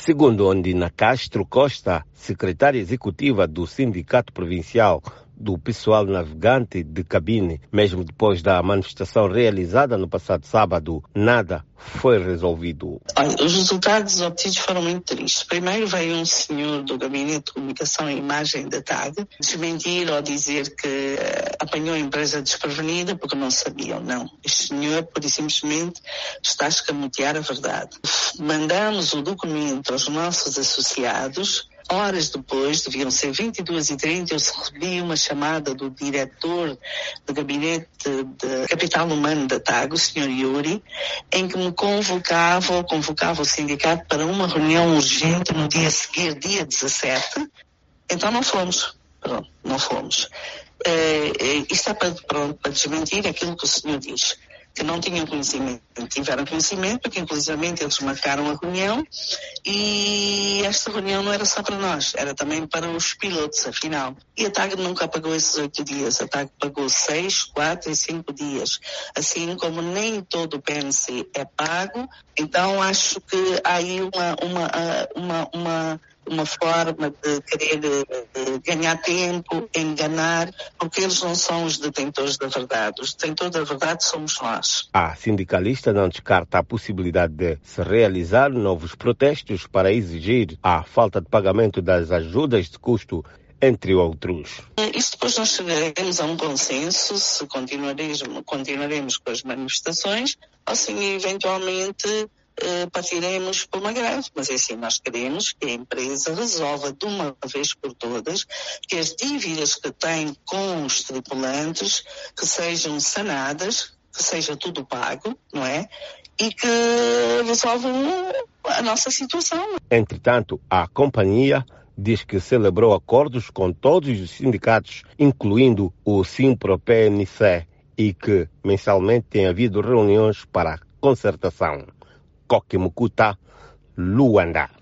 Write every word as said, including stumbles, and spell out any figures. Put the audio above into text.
Segundo Ondina Castro Costa, secretária executiva do Sindicato Provincial do Pessoal Navegante de Cabine, mesmo depois da manifestação realizada no passado sábado, nada foi resolvido. Olha, os resultados obtidos foram muito tristes. Primeiro veio um senhor do Gabinete de Comunicação e Imagem da T A G desmentir ou dizer que uh, apanhou a empresa desprevenida porque não sabiam. Não. Este senhor, por e simplesmente, está a escamotear a verdade. Mandamos o documento aos nossos associados. Horas depois, deviam ser vinte e duas e trinta, eu recebi uma chamada do diretor do Gabinete de Capital Humano da T A G, o senhor Yuri, em que me convocava ou convocava o sindicato para uma reunião urgente no dia a seguir, dia dezassete. Então não fomos. Pronto, não fomos. Uh, isto é para, pronto, para desmentir aquilo que o senhor diz, que não tinham conhecimento. Tiveram conhecimento, porque inclusivamente eles marcaram a reunião e esta reunião não era só para nós, era também para os pilotos, afinal. E a T A G nunca pagou esses oito dias, a T A G pagou seis, quatro e cinco dias. Assim como nem todo o P N C é pago, então acho que há aí uma, uma, uma, uma uma forma de querer de ganhar tempo, enganar, porque eles não são os detentores da verdade. Os detentores da verdade somos nós. A sindicalista não descarta a possibilidade de se realizar novos protestos para exigir a falta de pagamento das ajudas de custo, entre outros. Isso depois nós chegaremos a um consenso, se continuaremos, continuaremos com as manifestações, ou se eventualmente Uh, partiremos por uma greve, mas é assim, nós queremos que a empresa resolva de uma vez por todas que as dívidas que tem com os tripulantes que sejam sanadas, que seja tudo pago, não é? E que resolvam a nossa situação. Entretanto, a companhia diz que celebrou acordos com todos os sindicatos, incluindo o Simpro-P N C, e que mensalmente tem havido reuniões para concertação. Koke Mukuta, Luanda.